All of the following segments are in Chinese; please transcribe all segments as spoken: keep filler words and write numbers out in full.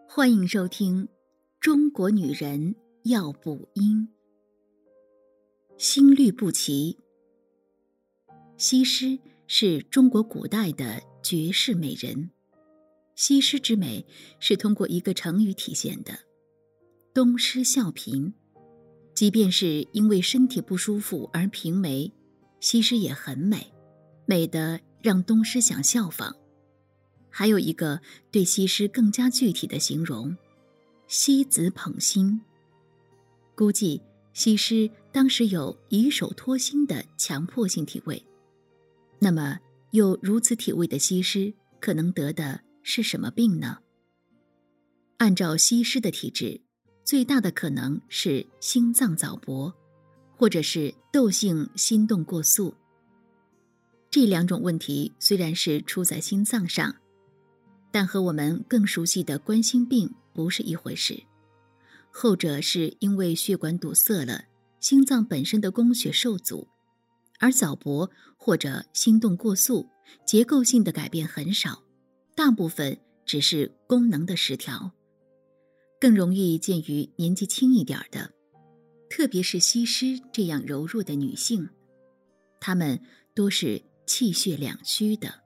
欢迎收听《中国女人要补阴》。心律不齐。西施是中国古代的绝世美人，西施之美是通过一个成语体现的，东施效颦。即便是因为身体不舒服而平眉，西施也很美，美得让东施想效仿。还有一个对西施更加具体的形容，西子捧心。估计西施当时有以手托心的强迫性体位。那么有如此体位的西施可能得的是什么病呢？按照西施的体质，最大的可能是心脏早搏，或者是窦性心动过速。这两种问题虽然是出在心脏上，但和我们更熟悉的冠心病不是一回事。后者是因为血管堵塞了，心脏本身的供血受阻，而早搏或者心动过速结构性的改变很少，大部分只是功能的失调，更容易见于年纪轻一点的，特别是西施这样柔弱的女性，她们多是气血两虚的。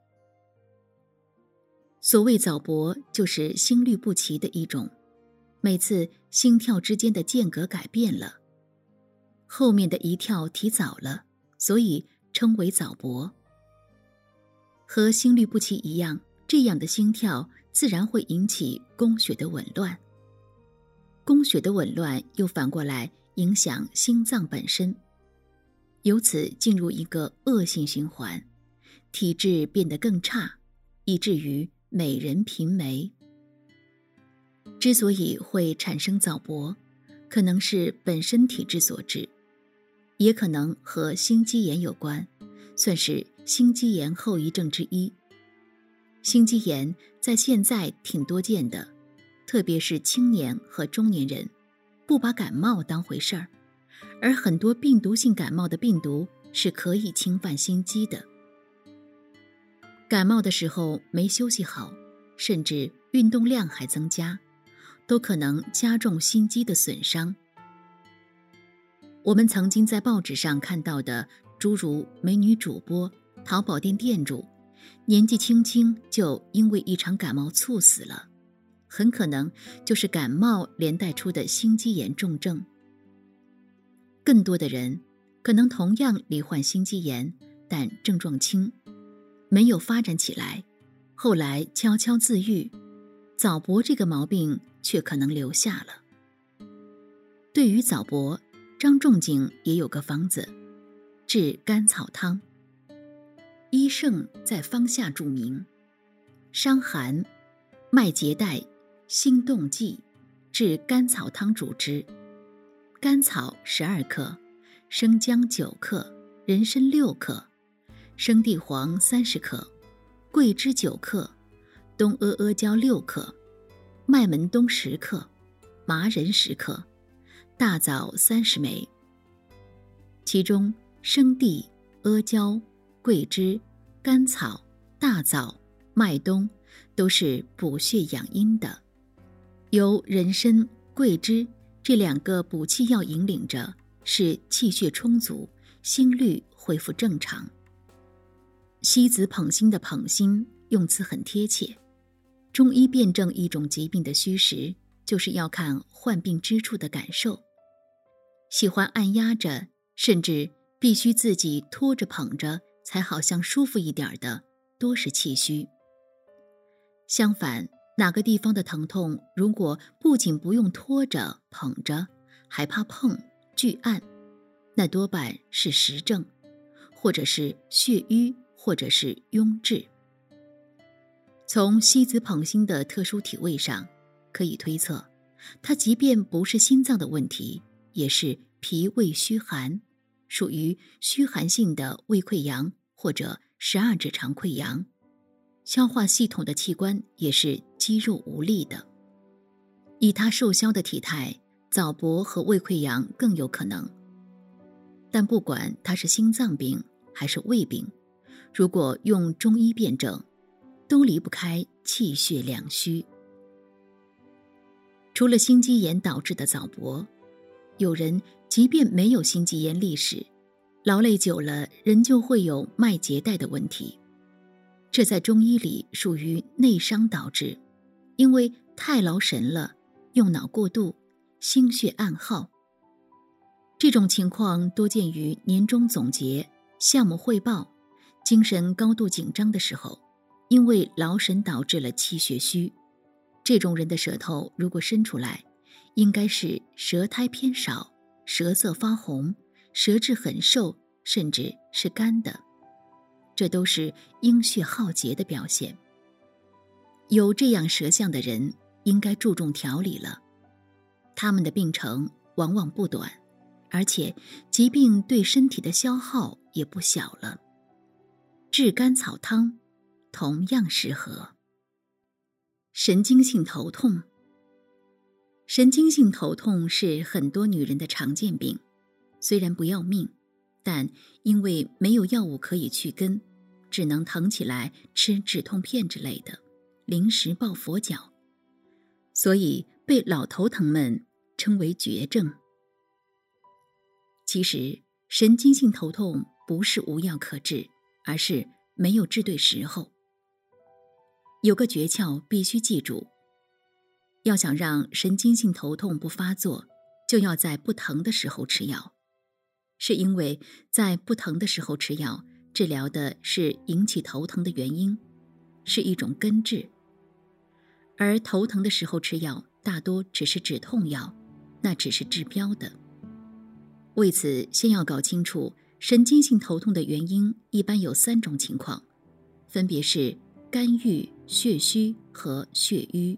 所谓早搏，就是心律不齐的一种，每次心跳之间的间隔改变了，后面的一跳提早了，所以称为早搏。和心律不齐一样，这样的心跳自然会引起供血的紊乱，供血的紊乱又反过来影响心脏本身，由此进入一个恶性循环，体质变得更差，以至于美人平眉。之所以会产生早搏，可能是本身体质所致，也可能和心肌炎有关，算是心肌炎后遗症之一。心肌炎在现在挺多见的，特别是青年和中年人不把感冒当回事儿，而很多病毒性感冒的病毒是可以侵犯心肌的。感冒的时候没休息好，甚至运动量还增加，都可能加重心肌的损伤。我们曾经在报纸上看到的诸如美女主播、淘宝店店主，年纪轻轻就因为一场感冒猝死了，很可能就是感冒连带出的心肌炎重症。更多的人可能同样罹患心肌炎，但症状轻，没有发展起来，后来悄悄自愈，早搏这个毛病却可能留下了。对于早搏，张仲景也有个方子，治甘草汤。医圣在方下注明：伤寒、脉结带、心动悸，治甘草汤主之。甘草十二克，生姜九克，人参六克，生地黄三十克，桂枝九克，东阿阿胶六克，麦门冬十克，麻仁十克，大枣三十枚。其中生地、阿胶、桂枝、甘草、大枣、麦冬都是补血养阴的，由人参、桂枝这两个补气药引领着，使气血充足，心律恢复正常。西子捧心的捧心用词很贴切，中医辩证一种疾病的虚实，就是要看患病之处的感受。喜欢按压着，甚至必须自己拖着捧着才好像舒服一点的，多是气虚。相反，哪个地方的疼痛如果不仅不用拖着捧着，还怕碰拒按，那多半是实症，或者是血瘀，或者是壅滞。从西子捧心的特殊体位上可以推测，它即便不是心脏的问题，也是脾胃虚寒，属于虚寒性的胃溃疡或者十二指肠溃疡。消化系统的器官也是肌肉无力的。以他瘦削的体态，早搏和胃溃疡更有可能。但不管它是心脏病还是胃病，如果用中医辩证，都离不开气血两虚。 除了心肌炎导致的早搏，有人即便没有心肌炎历史，劳累久了人就会有脉结带的问题。这在中医里属于内伤导致，因为太劳神了，用脑过度，心血暗耗。这种情况多见于年终总结、项目汇报、精神高度紧张的时候，因为劳神导致了气血虚。这种人的舌头如果伸出来，应该是舌苔偏少，舌色发红，舌质很瘦，甚至是干的。这都是阴血耗竭的表现。有这样舌象的人，应该注重调理了。他们的病程往往不短，而且疾病对身体的消耗也不小了。炙甘草汤同样适合。神经性头痛。神经性头痛是很多女人的常见病，虽然不要命，但因为没有药物可以去根，只能疼起来吃止痛片之类的，临时抱佛脚，所以被老头疼们称为绝症。其实神经性头痛不是无药可治，而是没有治对时候。有个诀窍必须记住，要想让神经性头痛不发作，就要在不疼的时候吃药。是因为在不疼的时候吃药，治疗的是引起头疼的原因，是一种根治。而头疼的时候吃药，大多只是止痛药，那只是治标的。为此，先要搞清楚神经性头痛的原因，一般有三种情况，分别是肝郁、血虚和血瘀。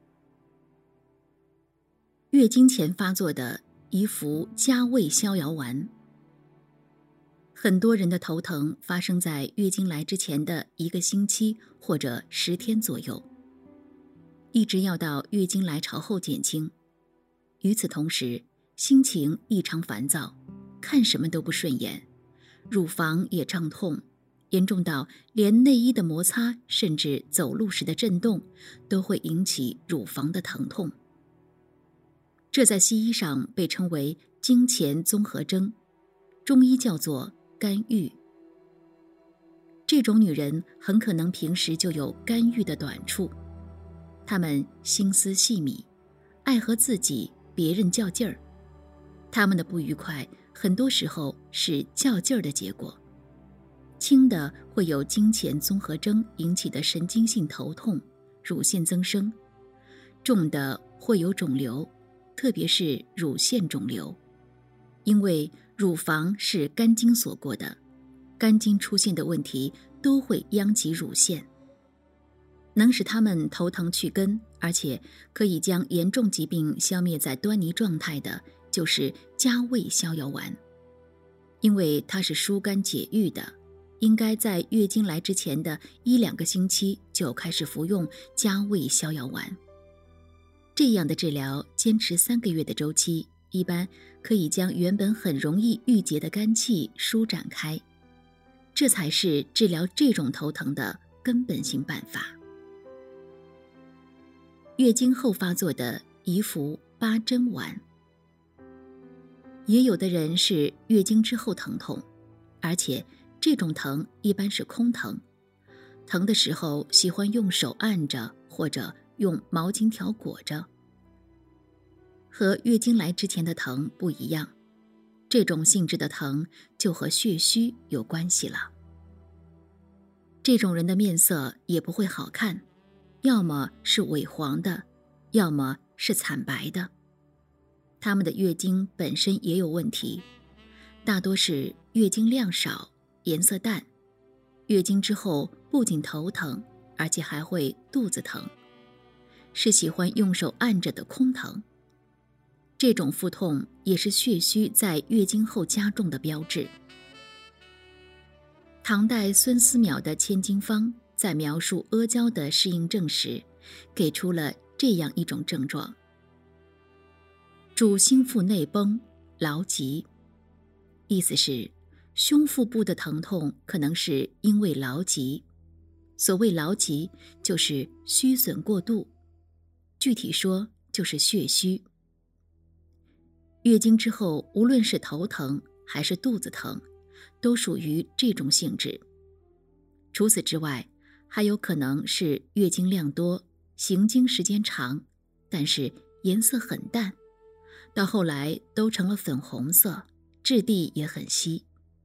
月经前发作的，宜服加味逍遥丸。很多人的头疼发生在月经来之前的一个星期或者十天左右，一直要到月经来潮后减轻。与此同时，心情异常烦躁，看什么都不顺眼，乳房也胀痛，严重到连内衣的摩擦甚至走路时的震动都会引起乳房的疼痛。这在西医上被称为经前综合征，中医叫做肝郁。这种女人很可能平时就有肝郁的短处，她们心思细密，爱和自己、别人较劲儿。她们的不愉快很多时候是较劲儿的结果。轻的会有经前综合征引起的神经性头痛、乳腺增生；重的会有肿瘤，特别是乳腺肿瘤。因为乳房是肝经所过的，肝经出现的问题都会殃及乳腺。能使他们头疼去根，而且可以将严重疾病消灭在端倪状态的，就是加味逍遥丸。因为它是疏肝解郁的，应该在月经来之前的一两个星期就开始服用加味逍遥丸。这样的治疗坚持三个月的周期，一般可以将原本很容易郁结的肝气舒展开，这才是治疗这种头疼的根本性办法。月经后发作的，宜服八珍丸。也有的人是月经之后疼痛，而且这种疼一般是空疼，疼的时候喜欢用手按着或者用毛巾条裹着。和月经来之前的疼不一样，这种性质的疼就和血虚有关系了。这种人的面色也不会好看，要么是萎黄的，要么是惨白的。他们的月经本身也有问题，大多是月经量少，颜色淡，月经之后不仅头疼，而且还会肚子疼，是喜欢用手按着的空疼。这种腹痛也是血虚在月经后加重的标志。唐代孙思邈的《千金方》在描述阿胶的适应症时，给出了这样一种症状：主心腹内繃，劳疾。意思是胸腹部的疼痛可能是因为劳疾。所谓劳疾，就是虚损过度，具体说就是血虚。月经之后，无论是头疼还是肚子疼，都属于这种性质。除此之外，还有可能是月经量多，行经时间长，但是颜色很淡，到后来都成了粉红色，质地也很稀。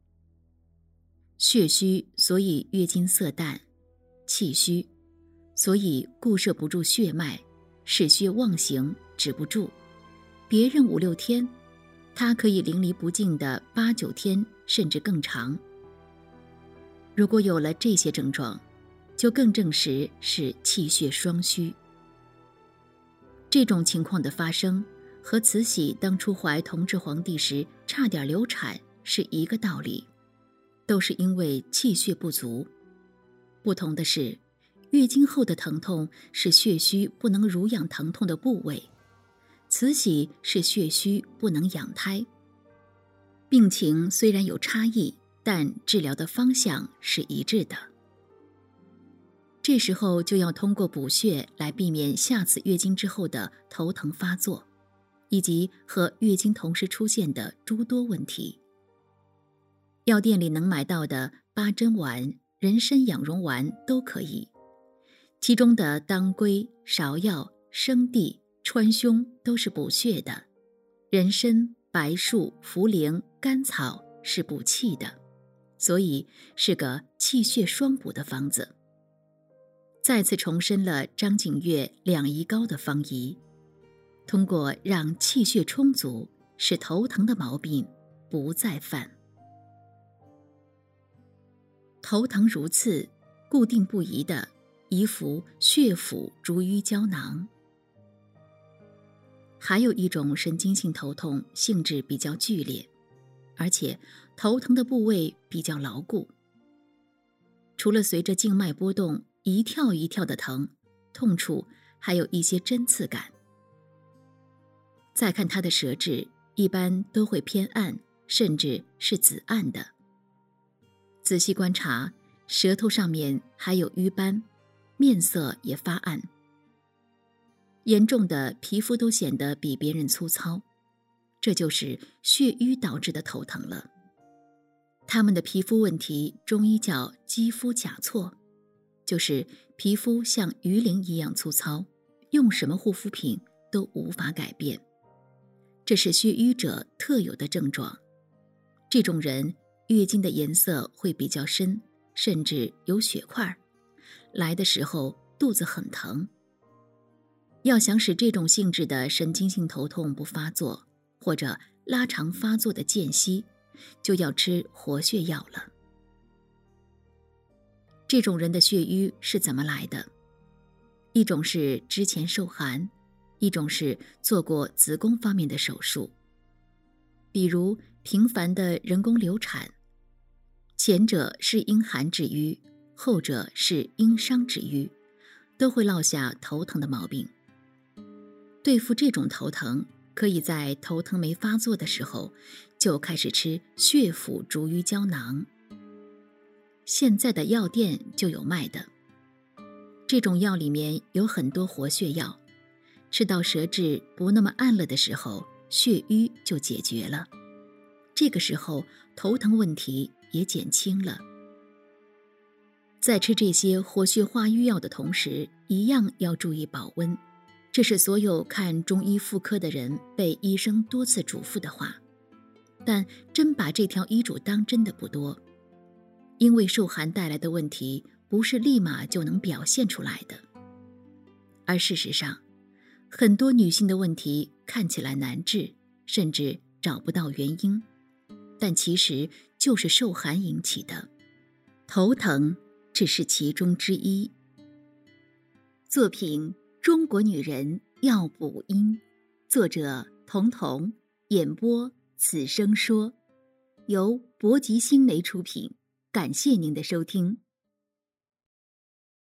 血虚，所以月经色淡；气虚，所以固摄不住血脉，使血妄行，止不住。别人五六天，他可以淋漓不尽的八九天，甚至更长。如果有了这些症状，就更证实是气血双虚。这种情况的发生，和慈禧当初怀同治皇帝时差点流产是一个道理，都是因为气血不足。不同的是，月经后的疼痛是血虚不能濡养疼痛的部位，慈禧是血虚不能养胎。病情虽然有差异，但治疗的方向是一致的。这时候就要通过补血来避免下次月经之后的头疼发作，以及和月经同时出现的诸多问题。药店里能买到的八珍丸、人参养荣丸都可以，其中的当归、芍药、生地、川芎都是补血的，人参、白术、茯苓、甘草是补气的，所以是个气血双补的方子。再次重申了张景岳两仪膏的方仪，通过让气血充足，使头疼的毛病不再犯。头疼如刺，固定不移的宜服血府逐瘀胶囊。还有一种神经性头痛，性质比较剧烈，而且头疼的部位比较牢固。除了随着静脉波动一跳一跳的疼，痛处还有一些针刺感。再看它的舌质，一般都会偏暗，甚至是紫暗的。仔细观察，舌头上面还有瘀斑，面色也发暗。严重的皮肤都显得比别人粗糙，这就是血瘀导致的头疼了。他们的皮肤问题，中医叫肌肤甲错，就是皮肤像鱼鳞一样粗糙，用什么护肤品都无法改变。这是血瘀者特有的症状。这种人月经的颜色会比较深，甚至有血块，来的时候肚子很疼。要想使这种性质的神经性头痛不发作，或者拉长发作的间隙，就要吃活血药了。这种人的血瘀是怎么来的？一种是之前受寒，一种是做过子宫方面的手术，比如频繁的人工流产，前者是因寒致瘀，后者是因伤致瘀，都会落下头疼的毛病。对付这种头疼，可以在头疼没发作的时候就开始吃血府逐瘀胶囊，现在的药店就有卖的。这种药里面有很多活血药，吃到舌质不那么暗了的时候，血瘀就解决了，这个时候头疼问题也减轻了。在吃这些活血化瘀药的同时，一样要注意保温，这是所有看中医妇科的人被医生多次嘱咐的话，但真把这条医嘱当真的不多。因为受寒带来的问题不是立马就能表现出来的，而事实上，很多女性的问题看起来难治，甚至找不到原因，但其实就是受寒引起的。头疼只是其中之一。作品《中国女人要补阴》，作者童童，演播此生说，由博吉新媒出品。感谢您的收听。